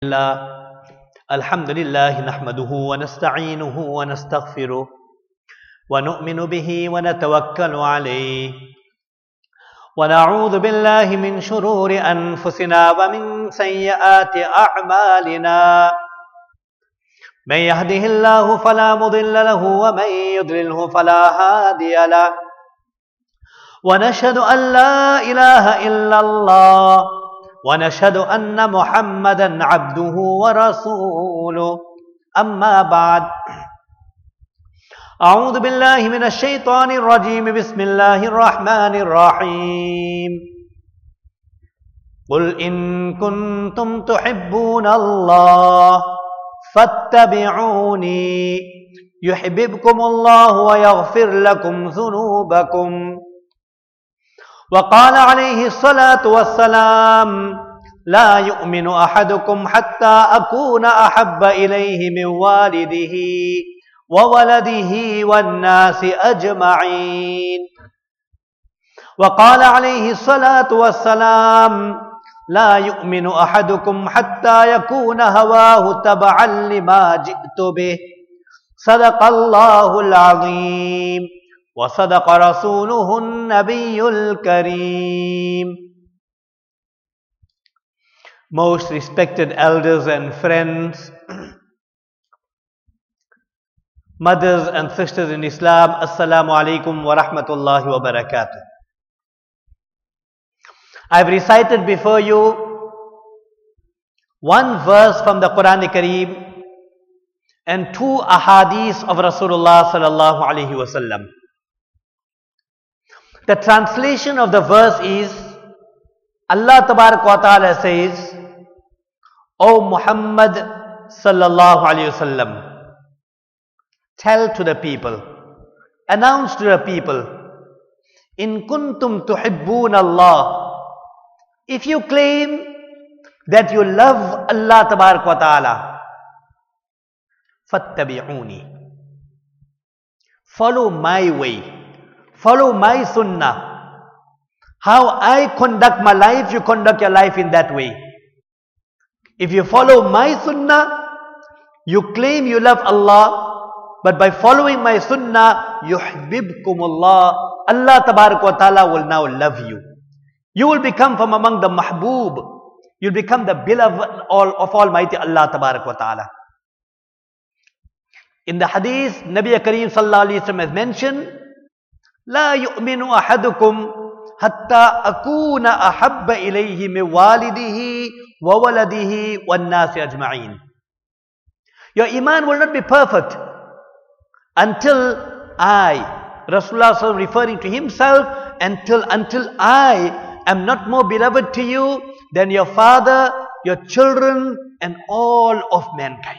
الله الحمد لله نحمده ونستعينه ونستغفره ونؤمن به ونتوكل عليه ونعوذ بالله من شرور أنفسنا ومن سيئات أعمالنا من يهده الله فلا مضل له ومن يضلله فلا هادي له ونشهد أن لا إله إلا الله ونشهد أن محمدا عبده ورسوله أما بعد أعوذ بالله من الشيطان الرجيم بسم الله الرحمن الرحيم قل إن كنتم تحبون الله فاتبعوني يحببكم الله ويغفر لكم ذنوبكم وقال عليه الصلاة والسلام لا يؤمن أحدكم حتى أكون أحب إليه من والده وولده والناس أجمعين وقال عليه الصلاة والسلام لا يؤمن أحدكم حتى يكون هواه تبعا لما جئت به صدق الله العظيم وصدق رسوله النبي الكريم. Most respected elders and friends, mothers and sisters in Islam, Assalamu alaikum wa rahmatullahi wa barakatuh. I have recited before you one verse from the Quran Kareem and two ahadith of Rasulullah sallallahu alaihi wasallam. The translation of the verse is, Allah Tabarak wa Ta'ala says, O Muhammad sallallahu alayhi wasallam, tell to the people, announce to the people, in kuntum tuhibbun Allah, if you claim that you love Allah Tabarak wa Ta'ala, fattabi'uni, follow my way, follow my sunnah. How I conduct my life, you conduct your life in that way. If you follow my sunnah, you claim you love Allah, but by following my sunnah, yuhbibkumullah, Allah Tabarak wa Ta'ala will now love you. You will become from among the mahbub. You'll become the beloved of Almighty Allah Tabarak wa Ta'ala. In the hadith, Nabi Kareem sallallahu alayhi wa sallam has mentioned, لا يؤمن أحدكم حتى أكون أحب إليه من والده وولده والناس أجمعين. Your iman will not be perfect until I, Rasulullah sallallahu referring to himself, until I am not more beloved to you than your father, your children, and all of mankind.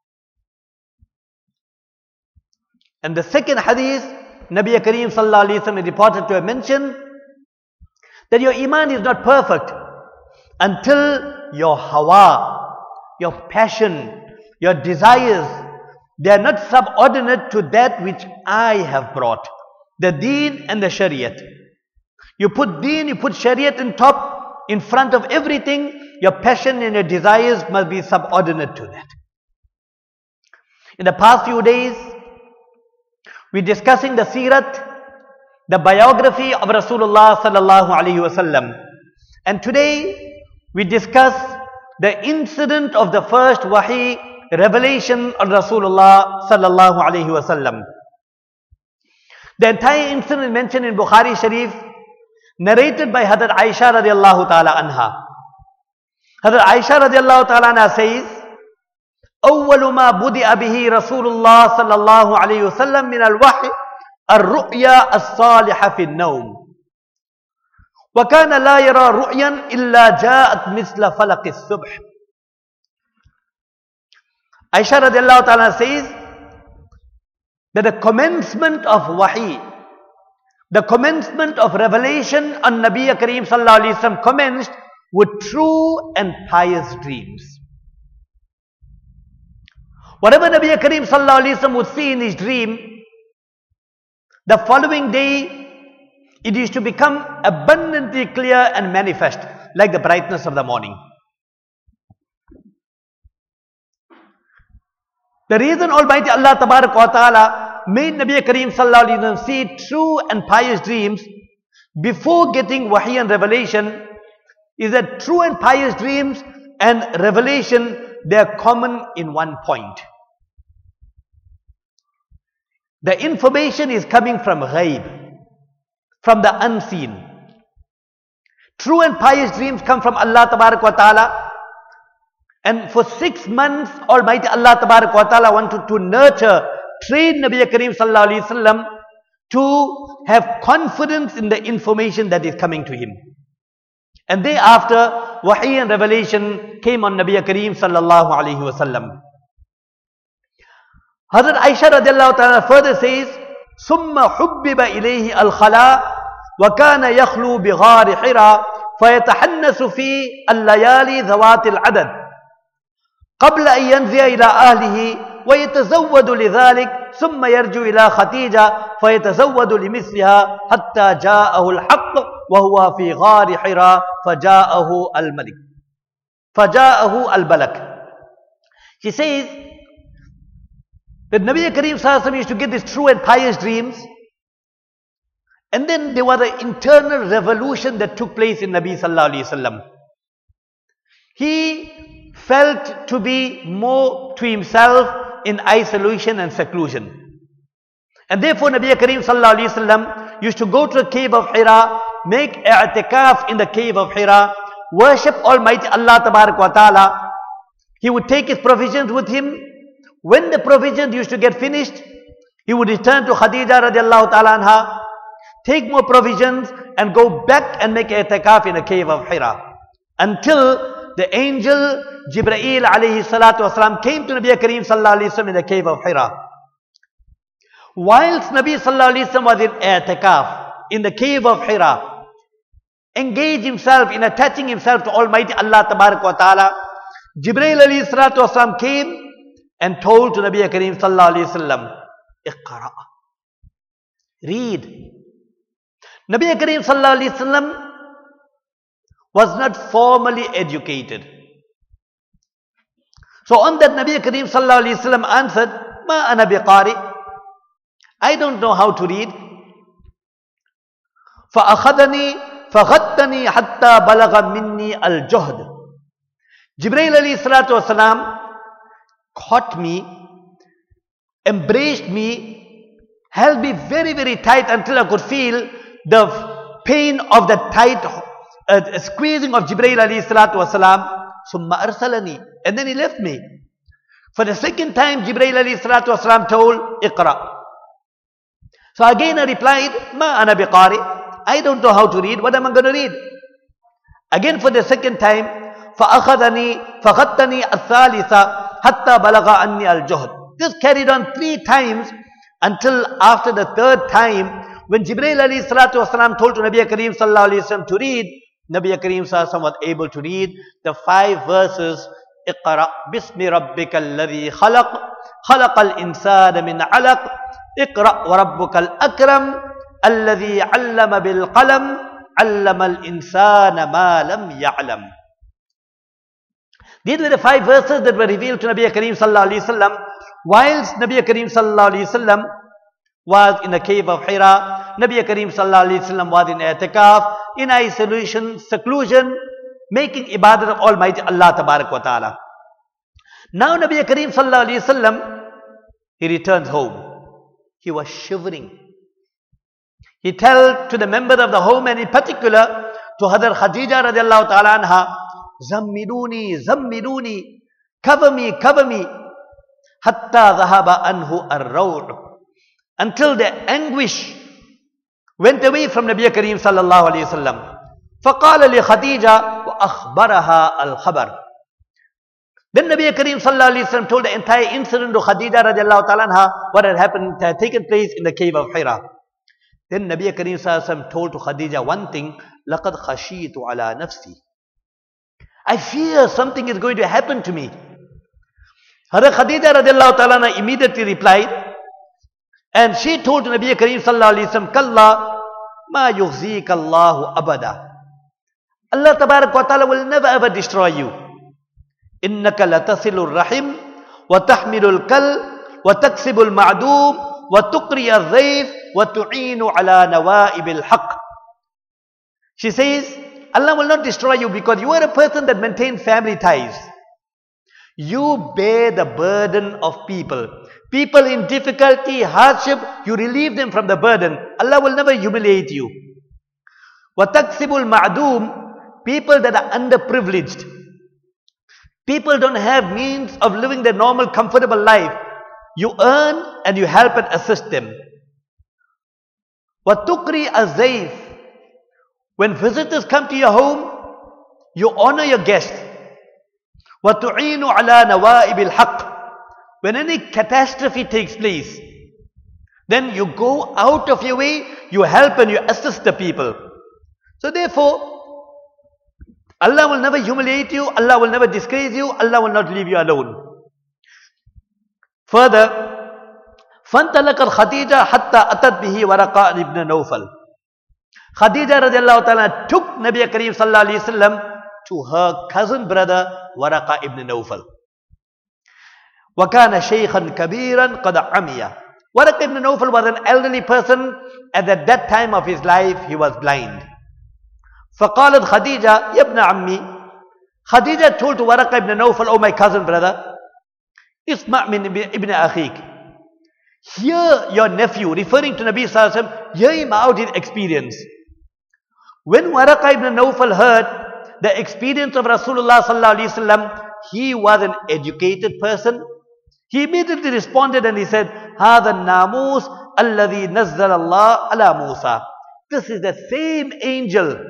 And the second hadith, Nabi Kareem sallallahu alayhi wa sallam is reported to have mentioned that your iman is not perfect until your hawa, your passion, your desires, they are not subordinate to that which I have brought, the deen and the shariat. You put deen, you put shariat in top, in front of everything. Your passion and your desires must be subordinate to that. In the past few days, we're discussing the sirat, the biography of Rasulullah sallallahu alaihi wasallam. And today we discuss the incident of the first wahi revelation of Rasulullah sallallahu alaihi wasallam. The entire incident is mentioned in Bukhari Sharif, narrated by Hazrat Aisha radiallahu ta'ala anha. Hazrat Aisha radiallahu ta'ala anha says, أول ما بدأ به رسول الله صلى الله عليه وسلم من الوحي الرؤيا الصالحة في النوم وكان لا يرى رؤيا إلا جاءت مثل فلق الصبح. Aisha radiallahu ta'ala says that the commencement of wahi, the commencement of revelation on Nabi Kareem sallallahu alayhi wa sallam commenced with true and pious dreams. Whatever Nabi Kareem sallallahu alayhi wa sallam would see in his dream, the following day it used to become abundantly clear and manifest like the brightness of the morning. The reason Almighty Allah Tabarak wa Ta'ala made Nabi Kareem Sallallahu Alaihi Wasallam see true and pious dreams before getting wahi and revelation is that true and pious dreams and revelation, they are common in one point. The information is coming from ghaib, from the unseen. True and pious dreams come from Allah Tabarak wa Ta'ala. And for 6 months, Almighty Allah Tabarak wa Ta'ala wanted to nurture, train Nabi Kareem Sallallahu Alaihi Wasallam to have confidence in the information that is coming to him. And thereafter, wahi and revelation came on Nabi Kareem Sallallahu Alaihi Wasallam. Hazrat Aisha radiallahu ta'ala further says, ثُمَّ حُبِّبَ إِلَيْهِ الْخَلَاء وَكَانَ يَخْلُو بِغَارِ حِرَى فَيَتَحَنَّسُ فِي اللَّيَالِي ذَوَاتِ الْعَدَدِ قبل أن ينزل إلى أهله ويتزود لذلك ثم يرجع إلى خديجة فيتزود لمثلها حتى جاءه الحق وهو في غار حراء فجاءه الملك. She says that Nabi Kareem Sallallahu Alaihi Wasallam used to get these true and pious dreams, and then there was an internal revolution that took place in Nabi Sallallahu Alaihi Wasallam. He felt to be more to himself in isolation and seclusion. And therefore Nabi Kareem Sallallahu Alaihi Wasallam used to go to the cave of Hira, make i'tikaf in the cave of Hira, worship Almighty Allah Tabarak wa Ta'ala. He would take his provisions with him. When the provisions used to get finished, he would return to Khadija radiallahu ta'ala anha, take more provisions and go back and make i'tikaf in the cave of Hira. Until the angel Jibreel alayhi salatu wasalam came to Nabi Kareem Sallallahu Alaihi Wasallam in the cave of Hira. Whilst Nabi Sallallahu Alaihi Wasallam was in i'tikaf in the cave of Hira, engaged himself in attaching himself to Almighty Allah Tabarak wa Ta'ala, Jibreel alayhi salatu wasalam came and told to Nabi Kareem Sallallahu Alaihi Wasallam, Iqra, read. Nabi Kareem Sallallahu Alaihi Wasallam was not formally educated. So on that, Nabi Kareem Sallallahu Alaihi Wasallam answered, Ma ana biqari, I don't know how to read. فَأَخَذَنِي فَغَدَّنِي حَتَّى بَلَغَ مِنِّي الْجُهْدِ. Jibreel alayhi salatu wasalam caught me, embraced me, held me very, very tight until I could feel the pain of the tight squeezing of Jibreel alayhi salatu wasalam. Summa arsalani, and then he left me. For the second time, Jibreel alayhi salatu wasalam told, Iqra. So again I replied, Ma ana biqari, I don't know how to read, what am I going to read? Again for the second time, فَأَخَذَنِي فَغَدَّنِي الثَّالِثَ حَتَّى بَلَغَ عَنِّي الْجُهْدِ. This carried on 3 times until after the 3rd time, when Jibreel alayhi salatu wasalam told to Nabi Kareem Sallallahu Alaihi Wasallam to read, Nabi Kareem Sallallahu Alaihi Wasallam was able to read the 5 verses. Iqra bismi rabbika alladhi khalaq, khalaqal insana min alaq, iqra wa rabbukal akram, alladhi allama bil qalam, allama al insana ma lam ya'lam. These were the 5 verses that were revealed to Nabi Kareem Sallallahu Alaihi Wasallam whilst Nabi Kareem Sallallahu Alaihi Wasallam was in the cave of Hira. Nabi Kareem Sallallahu Alaihi Wasallam was in i'tikaf, in isolation, seclusion, making ibadat of Almighty Allah Tabarak wa Ta'ala. Now Nabi Kareem Sallallahu Alaihi Wasallam, he returns home. He was shivering. He told to the member of the home, and in particular to Hazrat Khadija radiallahu ta'ala anha, Zammiluni, Zammiluni, cover me, cover me, hatta dhahaba anhu ar-rawd, until the anguish went away from Nabi Kareem Sallallahu Alaihi Wasallam. فَقَالَ لِخَدِيجَةَ وَأَخْبَرَهَا الْخَبَرِ. Then Nabi Kareem Sallallahu Alaihi Wasallam told the entire incident to Khadija radiallahu ta'ala anha, what had happened, had taken place in the cave of Hira. Then Nabi Kareem Sallallahu Alaihi Wasallam told to Khadija one thing, لَقَدْ خَشِيتُ عَلَى نَفْسِي. I fear something is going to happen to me. Hazrat Khadija radiallahu ta'ala anha immediately replied, and she told to Nabi Kareem Sallallahu Alaihi Wasallam, Kalla ma yughzika Allahu abada. Allah Tabarak wa Ta'ala will never ever destroy you. Innaka latasilur rahim وَتَحْمِلُ الْكَلْ وَتَكْسِبُ الْمَعْدُومِ وَتُقْرِيَ الضَّيْفِ وَتُعِينُ عَلَى نَوَائِبِ الْحَقِّ. She says, Allah will not destroy you because you are a person that maintains family ties. You bear the burden of people. People in difficulty, hardship, you relieve them from the burden. Allah will never humiliate you. وَتَكْسِبُ الْمَعْدُومِ, people that are underprivileged. People don't have means of living their normal, comfortable life. You earn and you help and assist them. وَتُقْرِي الضَّيْفِ, when visitors come to your home, you honor your guests. وَتُعِينُ عَلَى نَوَائِبِ الْحَقِّ, when any catastrophe takes place, then you go out of your way, you help and you assist the people. So therefore, Allah will never humiliate you, Allah will never disgrace you, Allah will not leave you alone. Further, فَانْتَلَقَتْ خَدِيجَةَ حَتَّى أَتَتْ بِهِ وَرَقَةَ ibn Nawfal. Khadija radiallahu ta'ala took Nabi Kareem sallallahu alayhi wasallam to her cousin brother Waraqa ibn Nawfal. وَكَانَ شَيْخًا كَبِيرًا قَدْ عَمِيَ. Waraqa ibn Nawfal was an elderly person, and at that time of his life he was blind. فَقَالَتْ خَدِيجَةَ يَا ابْنَ عَمِّي. Khadija told to Waraqa ibn Nawfal, oh my cousin brother, اسْمَعْ مِنْ ibn أَخِيكَ. Hear your nephew, referring to Nabi sallallahu alayhi wasallam, hear him out his experience. When Waraqa ibn Nawfal heard the experience of Rasulullah sallallahu alayhi wasallam, he was an educated person. He immediately responded and he said, هَذَا النَّامُوسُ الَّذِي نَزَّلَ اللَّهُ عَلَى مُوسَى. This is the same angel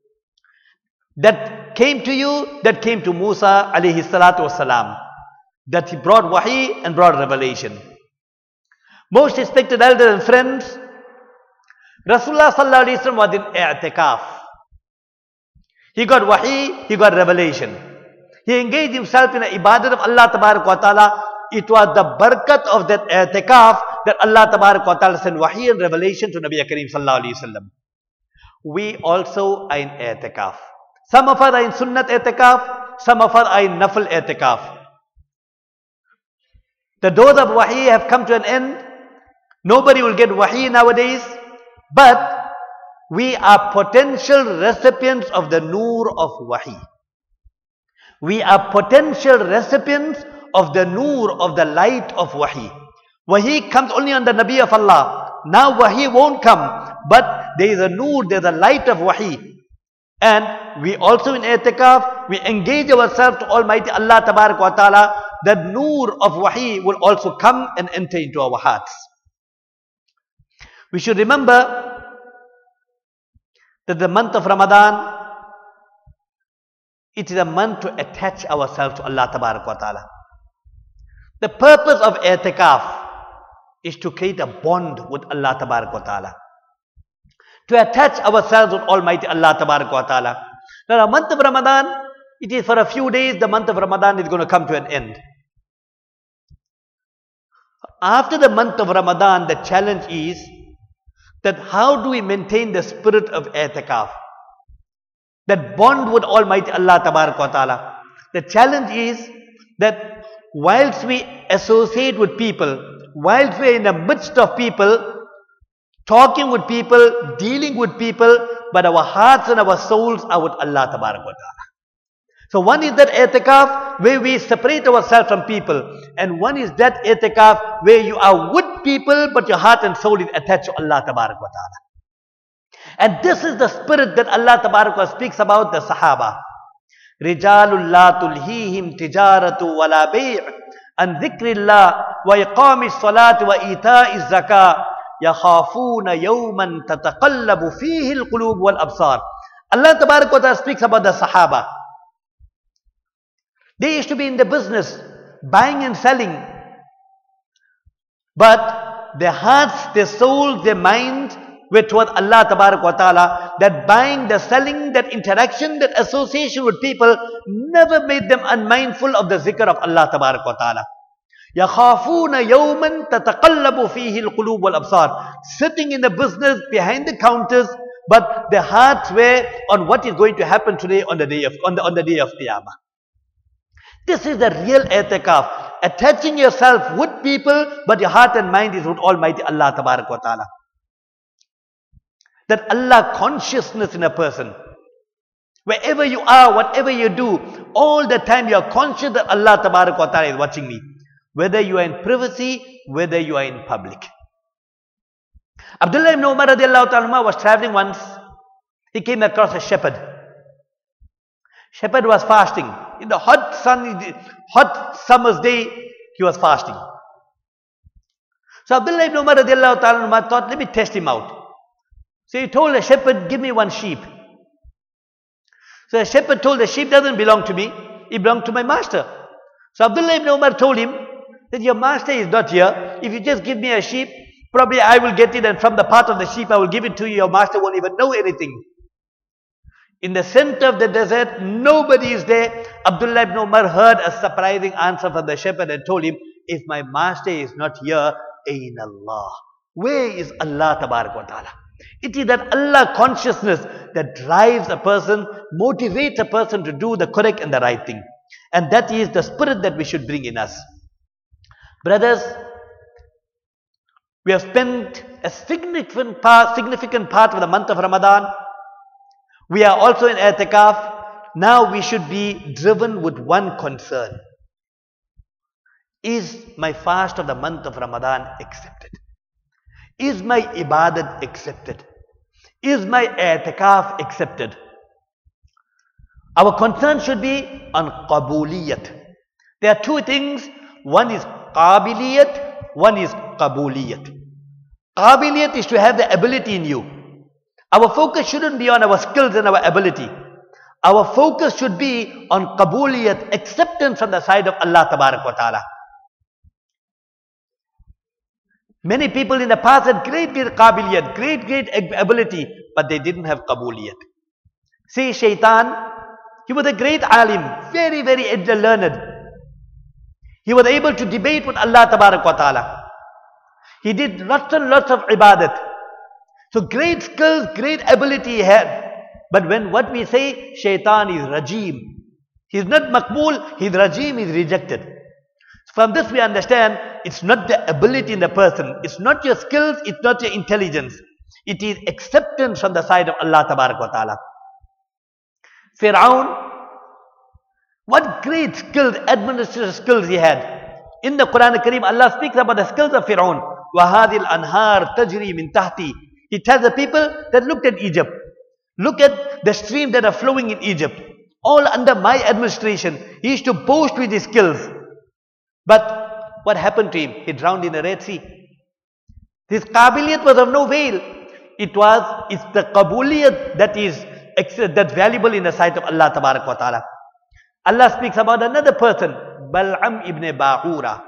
that came to you, that came to Musa alayhi salatu wasalam, that he brought wahi and brought revelation. Most respected elders and friends, Rasulullah sallallahu alayhi wasallam was in i'tikaf. He got wahi, he got revelation. He engaged himself in the ibadat of Allah tabarak wa ta'ala. It was the barakat of that i'tikaf that Allah tabarak wa ta'ala sent wahi and revelation to Nabi Kareem sallallahu alayhi wasallam. We also are in i'tikaf. Some of us are in sunnat i'tikaf, some of us are in nafil i'tikaf. The doors of wahi have come to an end. Nobody will get wahi nowadays, but we are potential recipients of the noor of wahi. We are potential recipients of the noor, of the light of wahi. Wahi comes only on the Nabi of Allah. Now wahi won't come, but there is a noor, there is a light of wahi. And we also in i'tikaf, we engage ourselves to Almighty Allah tabarak wa ta'ala. That noor of wahi will also come and enter into our hearts. We should remember that the month of Ramadan, it is a month to attach ourselves to Allah tabarak wa ta'ala. The purpose of i'tikaf is to create a bond with Allah tabarak wa ta'ala, to attach ourselves with Almighty Allah tabarak wa ta'ala. Now the month of Ramadan, it is for a few days. The month of Ramadan is going to come to an end. After the month of Ramadan, the challenge is that how do we maintain the spirit of i'tikaf, that bond with Almighty Allah tabarak wa ta'ala. The challenge is that whilst we associate with people, whilst we are in the midst of people, talking with people, dealing with people, but our hearts and our souls are with Allah tabarak wa ta'ala. So one is that i'tikaf where we separate ourselves from people, and one is that i'tikaf where you are with people but your heart and soul is attached to Allah tabarak wa ta'ala. And this is the spirit that Allah tabarak wa speaks about the Sahaba. رِجَالٌ لَا تُلْهِيهِمْ تِجَارَةُ وَلَا بَيْعٌ عَنْ ذِكْرِ اللَّهِ وَإِقَامِ الصَّلَاةِ وَإِيتَاءِ الزَّكَاةِ يَخَافُونَ يَوْمًا تَتَقَلَّبُ فِيهِ الْقُلُوبُ وَالْأَبْصَارِ. Allah tabarak wa ta'ala speaks about the Sahaba. They used to be in the business, buying and selling. But their hearts, their souls, their mind were toward Allah tabarak wa ta'ala. That buying, the selling, that interaction, that association with people never made them unmindful of the zikr of Allah tabarak wa ta'ala. يَخَافُونَ يَوْمًا تَتَقَلَّبُ فِيهِ الْقُلُوبُ وَالْأَبْصَارِ. Sitting in the business, behind the counters, but their hearts were on what is going to happen today on the day of Qiyamah. This is the real i'tikaf. attaching yourself with people, but your heart and mind is with Almighty Allah Tabarak wa Ta'ala. That Allah consciousness in a person. Wherever you are, whatever you do, all the time you are conscious that Allah Tabarak wa Ta'ala is watching me. Whether you are in privacy, whether you are in public. Abdullah ibn Umar radiallahu ta'ala was traveling once. He came across a shepherd. Shepherd was fasting. In the hot summer's day, he was fasting. So Abdullah ibn Umar radiallahu ta'ala thought, let me test him out. So he told the shepherd, give me one sheep. So the shepherd told the sheep doesn't belong to me, it belongs to my master. So Abdullah ibn Umar told him that your master is not here. If you just give me a sheep, probably I will get it, and from the part of the sheep I will give it to you. Your master won't even know anything. In the center of the desert, nobody is there. Abdullah ibn Umar heard a surprising answer from the shepherd and told him, if my master is not here, Ain Allah. Where is Allah Tabarak wa Ta'ala? It is that Allah consciousness that drives a person, motivates a person to do the correct and the right thing. And that is the spirit that we should bring in us. Brothers, we have spent a significant part of the month of Ramadan. We are also in i'tikaf. Now we should be driven with one concern. Is my fast of the month of Ramadan accepted? Is my ibadat accepted? Is my i'tikaf accepted? Our concern should be on qabuliyat. There are two things. One is qabiliyat, one is qabuliyat. Qabiliyat is to have the ability in you. Our focus shouldn't be on our skills and our ability. Our focus should be on qabuliyat, acceptance from the side of Allah Tabarak wa Ta'ala. Many people in the past had great qabiliyat, great ability, but they didn't have qabuliyat. See Shaitan, he was a great alim, very learned. He was able to debate with Allah Tabarak wa Ta'ala. He did lots and lots of ibadat. So great skills, great ability he had. But when what we say, Shaitan is rajim. He is not maqbool, his rajim is rejected. So from this we understand, it's not the ability in the person. It's not your skills, it's not your intelligence. It is acceptance from the side of Allah Tabarak wa Ta'ala. Fir'aun, what great skills, administrative skills he had. In the Quran Al-Kareem, Allah speaks about the skills of Fir'aun. وَهَذِي الْأَنْهَارِ تَجْرِي مِنْ تَحْتِي. He tells the people that looked at Egypt. Look at the streams that are flowing in Egypt. All under my administration. He used to boast with his skills. But what happened to him? He drowned in the Red Sea. His qabiliyat was of no avail. It's the qabuliyat that's valuable in the sight of Allah Tabarak wa Ta'ala. Allah speaks about another person, Bal'am ibn Ba'ura.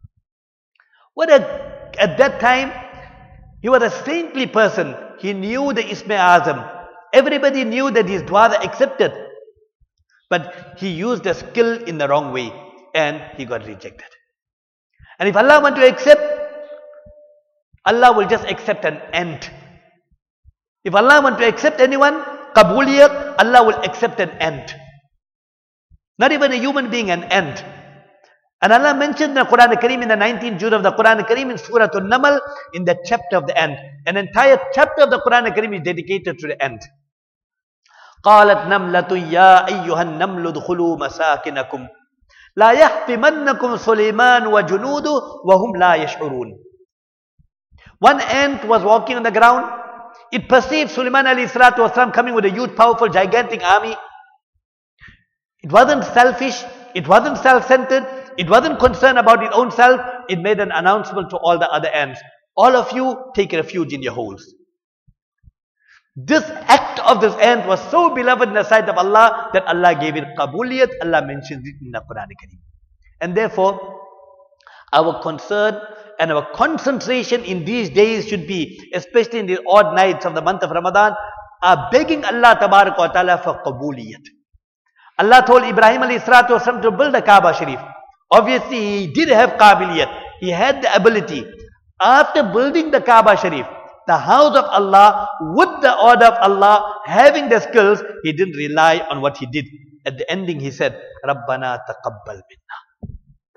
At that time, he was a saintly person. He knew the Ism Azam. Everybody knew that his dua was accepted. But he used the skill in the wrong way and he got rejected. And if Allah wants to accept, Allah will just accept an ant. If Allah wants to accept anyone, qabuliyat, Allah will accept an ant. Not even a human being, an ant. And Allah mentioned in the Quran Al-Kareem in the 19th juz of the Quran Al-Kareem in Surah An-Naml in the chapter of the ant. An entire chapter of the Quran Al-Kareem is dedicated to the ant. قالت نملة يا أيها النمل ادخلوا مساكنكم لا يحطمنكم سليمان وجنوده وهم لا يشعرون. One ant was walking on the ground. It perceived Sulaiman alayhi salatu wasalam coming with a huge, powerful, gigantic army. It wasn't selfish. It wasn't self-centered. It wasn't concerned about its own self. It made an announcement to all the other ants. All of you take refuge in your holes. This act of this ant was so beloved in the sight of Allah that Allah gave it qabuliyat. Allah mentions it in the Quran Al-Kareem. And therefore, our concern and our concentration in these days should be, especially in the odd nights of the month of Ramadan, are begging Allah Tabarak wa Ta'ala for qabuliyat. Allah told Ibrahim alayhi salatu wasalam to build the Kaaba Sharif. Obviously, he did have qabiliyat. He had the ability. After building the Kaaba Sharif, the house of Allah, with the order of Allah, having the skills, he didn't rely on what he did. At the ending, he said, Rabbana taqabbal minna.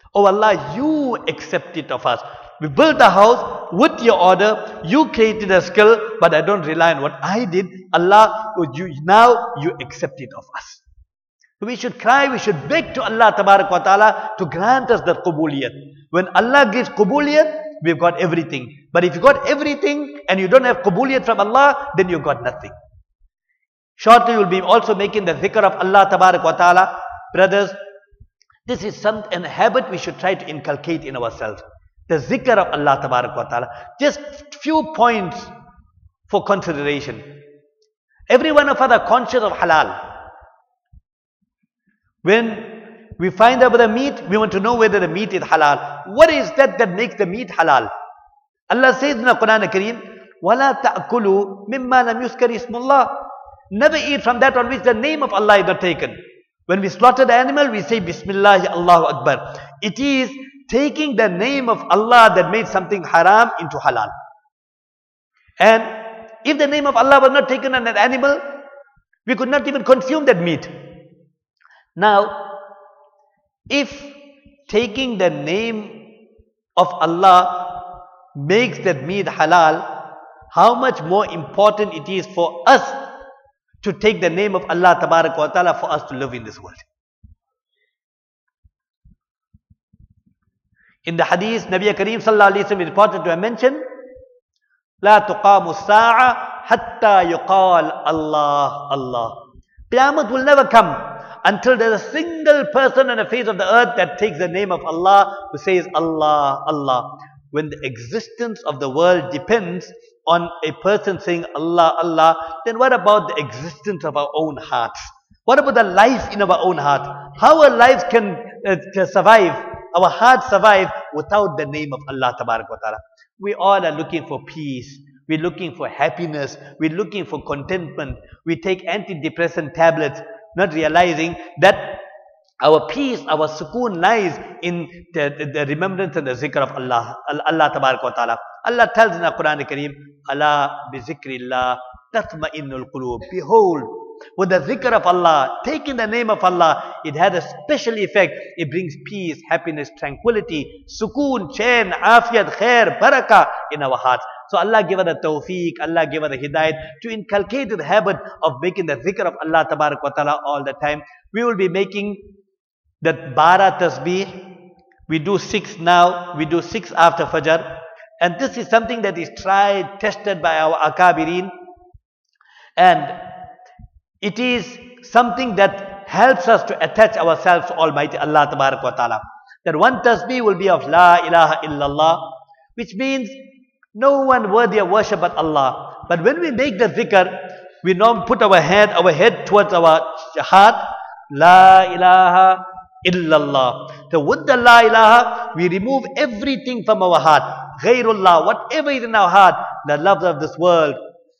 Oh Allah, you accept it of us. We built the house with your order. You created a skill, but I don't rely on what I did. Allah, now you accept it of us. We should cry, we should beg to Allah Tabarak wa Ta'ala to grant us that qubuliyat. When Allah gives qubuliyat, we've got everything. But if you got everything and you don't have qubuliyat from Allah, then you've got nothing. Shortly we'll be also making the dhikr of Allah Tabarak wa Ta'ala. Brothers, this is a habit we should try to inculcate in ourselves. The zikr of Allah Tabarak wa Ta'ala. Just few points for consideration. Every one of us are conscious of halal. When we find out the meat, we want to know whether the meat is halal. What is that makes the meat halal? Allah says in the Quran Al-Kareem, وَلَا تَأْكُلُوا مِمَّا لَمْ يُذْكَرِ اسْمُ اللَّهِ. Never eat from that on which the name of Allah is not taken. When we slaughter the animal, we say Bismillah, Allahu Akbar. It is taking the name of Allah that made something haram into halal. And if the name of Allah was not taken on that animal, we could not even consume that meat. Now, if taking the name of Allah makes that meat halal, how much more important it is for us to take the name of Allah Tabarak wa Ta'ala for us to live in this world. In the hadith, Nabi Kareem Sallallahu Alaihi Wasallam is reported to have mentioned, لا تقام الساعة حتى يقال Allah, Allah. Qiyamah will never come until there is a single person on the face of the earth that takes the name of Allah, who says Allah, Allah. When the existence of the world depends on a person saying Allah, Allah, then what about the existence of our own hearts? What about the life in our own heart? How our lives can survive, our hearts survive without the name of Allah Tabarak wa Ta'ala? We all are looking for peace. We're looking for happiness. We're looking for contentment. We take antidepressant tablets, not realizing that our peace, our sukoon lies in the remembrance and the zikr of Allah, Allah Tabarak wa Ta'ala. Allah tells in the Quran Al-Kareem, Allah bi zikrillah tatma'innul qulub. Behold, with the zikr of Allah, taking the name of Allah, it has a special effect. It brings peace, happiness, tranquility, sukoon, chain, afiyat, khair, barakah in our hearts. So Allah give us the tawfiq, Allah give us the hidayat to inculcate the habit of making the zikr of Allah Tabarak wa Ta'ala all the time. We will be making that bara tasbih. We do 6 now, we do 6 after Fajr. And this is something that is tried, tested by our akabirin. And it is something that helps us to attach ourselves to Almighty Allah Tabarak wa Ta'ala. That one tasbih will be of La ilaha illallah, which means no one worthy of worship but Allah. But when we make the zikr, we now put our head towards our heart. La ilaha illallah. So with the La ilaha, we remove everything from our heart. Ghairullah, whatever is in our heart, the loves of this world,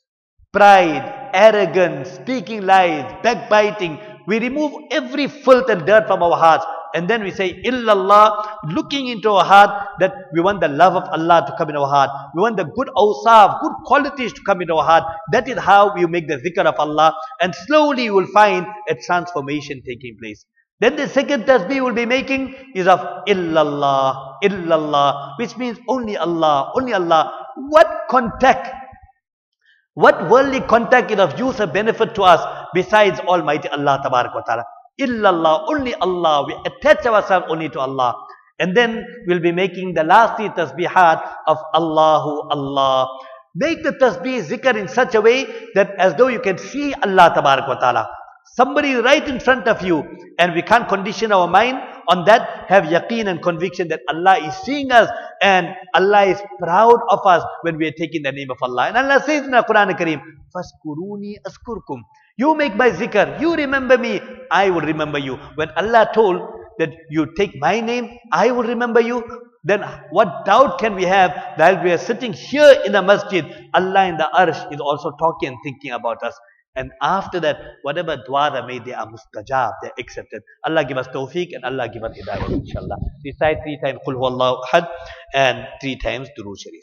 pride, arrogance, speaking lies, backbiting. We remove every filth and dirt from our hearts. And then we say, illallah, looking into our heart, that we want the love of Allah to come in our heart. We want the good awsaf, good qualities to come in our heart. That is how we make the zikr of Allah. And slowly you will find a transformation taking place. Then the second tasbih we'll be making is of illallah, illallah, which means only Allah, only Allah. What contact, what worldly contact is of use or benefit to us besides Almighty Allah Tabarak wa Ta'ala? Illallah, only Allah. We attach ourselves only to Allah. And then we'll be making the last 3 tasbihat of Allahu Allah. Make the tasbih zikr in such a way that as though you can see Allah Tabarak wa Ta'ala. Somebody is right in front of you, and we can't condition our mind on that. Have yaqeen and conviction that Allah is seeing us and Allah is proud of us when we are taking the name of Allah. And Allah says in the Quran Al-Kareem, Faskuruni askurkum. You make my zikr, you remember me, I will remember you. When Allah told that you take my name, I will remember you, then what doubt can we have that we are sitting here in the masjid, Allah in the arsh is also talking and thinking about us. And after that, whatever dua they made, they are mustajab, they are accepted. Allah give us tawfiq and Allah give us hidayah, inshallah. Recite 3 times Qul Huwallahu Ahad and 3 times Durood Sharif.